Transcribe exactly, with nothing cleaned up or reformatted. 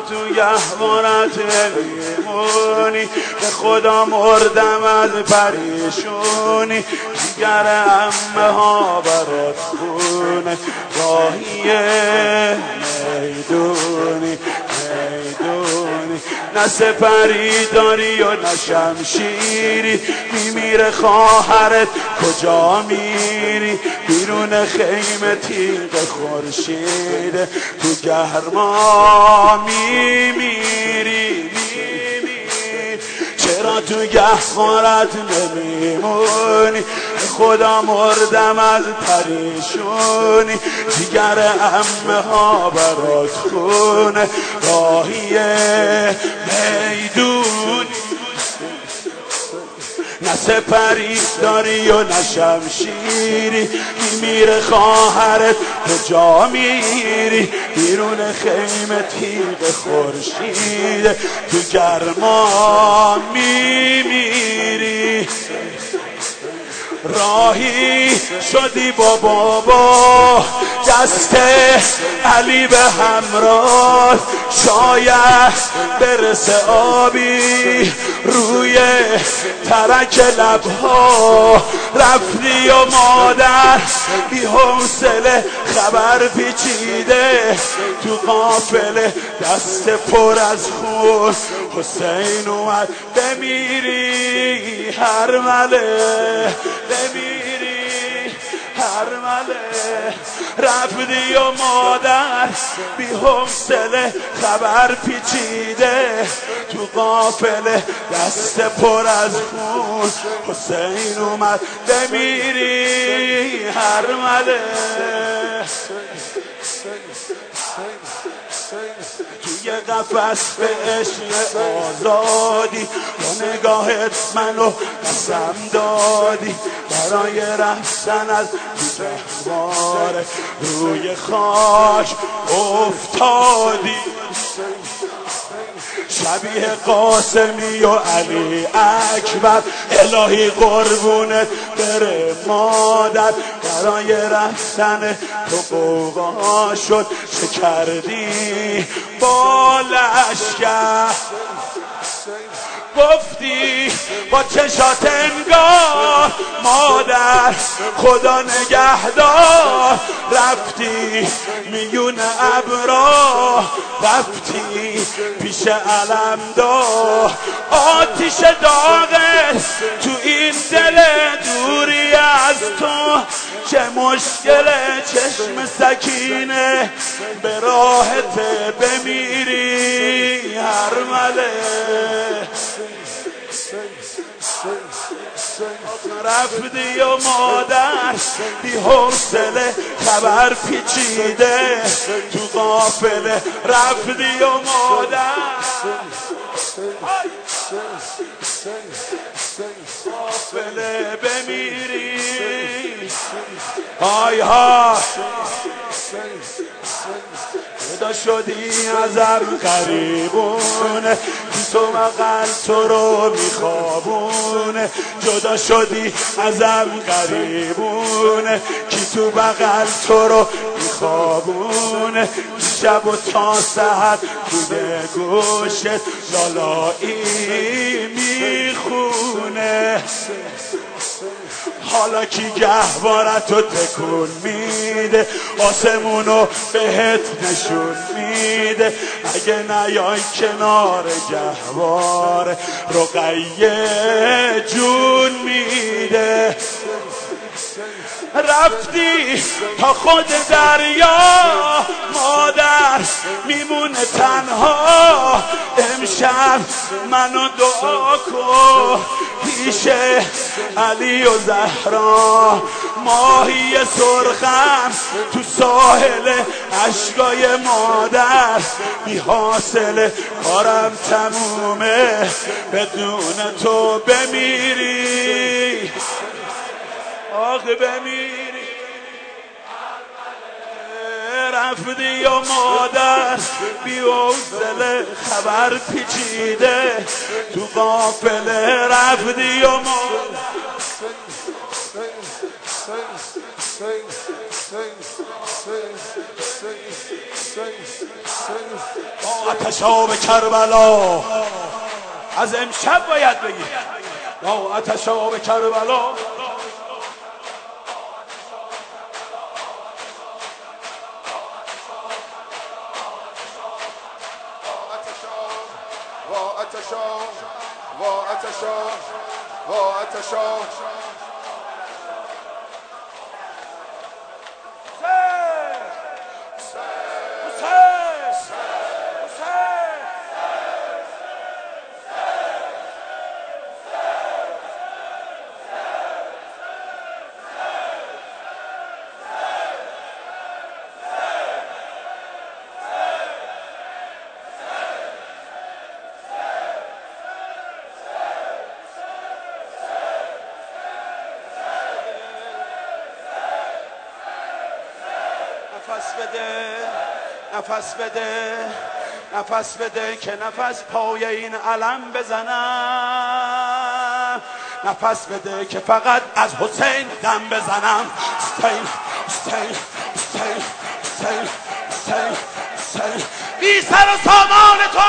تو گهوارت میمونی، به خدا مردم از پریشونی. جگر عمه ها برات خونه، راهیه میدونی میدونی. نه سپری داری و نه شمشیری، میمیره خواهرت کجا میری؟ بیرون خیمه تیغ خورشید، تو گرما میمیری. چرا تو گهوارت نمیمونی؟ خدا مردم از پریشونی. جگر عمه ها برات خونه، راهیه میدونی. نه سپری داری و نه شمشیری، میمیره خواهرت کجا میری؟ بیرون خیمه تیغ خورشید، تو گرما میمیری. راهی شدی با بابا، دست علی به همراه، شاید برسه آبی روی ترک لبها. رفتی و مادر بی حوصله خبر پیچیده، تو قافله دست پر از خون. حسین اومد بمیری هرمله، بمیری هرمله. رفتی و مادر بی حوصله خبر پیچیده، تو قافله دست پر از خون. حسین اومد بمیری هرمله. توی قفس به عشق آزادی، با نگاهت منو قسم دادی. برای رفتن از جهواره روی خاک افتادی. شبیه قاسمی و علی اکبر، الهی قربونت بره مادر. برای رفتن تو قوقا شد، چه کردی با لشکر؟ گفتی با چشات انگار مادر خدا نگهدار. رفتی میون ابرا، رفتی پیش علمدار. آتیش داغه تو این دل دوری از تو، چه مشکله چشم سکینه به راحت بمیری هرمله. رفتی و مادر بی حوصله خبر پیچیده، تو قافله رفتی و مادر قافله بمیری. آی ها جدا شدی ازم قریبونه، تو مقل تو رو میخوابونه. جدا شدی ازم قریبونه، کی تو بغل تو رو میخوابونه. شب و تا سحر توی گوشت لالایی میخونه. حالا کی گهوارتو تکون میده، آسمونو بهت نشون میده. اگه نیای کنار گهواره، رقیه جون میده. رفتی تا خود دریا، مادر میمونه تنها. امشب منو دعا کن پیش علی و زهرا. ماهی سرخم تو ساحل اشکای مادر، بی حاصله کارم تمومه، بدون تو بمیری آخه بمیری. رفتی و مادر بی حوصله خبر پیچیده، تو قافله رفتی و مادر. آتش آب کربلا. از امشب باید بگی یا آتش آب کربلا. وا آتشا وا آتشا وا آتشا نفس بده نفس بده نفس بده که نفس پای این علم بزنم. نفس بده که فقط از حسین دم بزنم. حسین حسین حسین حسین حسین حسین بی سر و سامان تو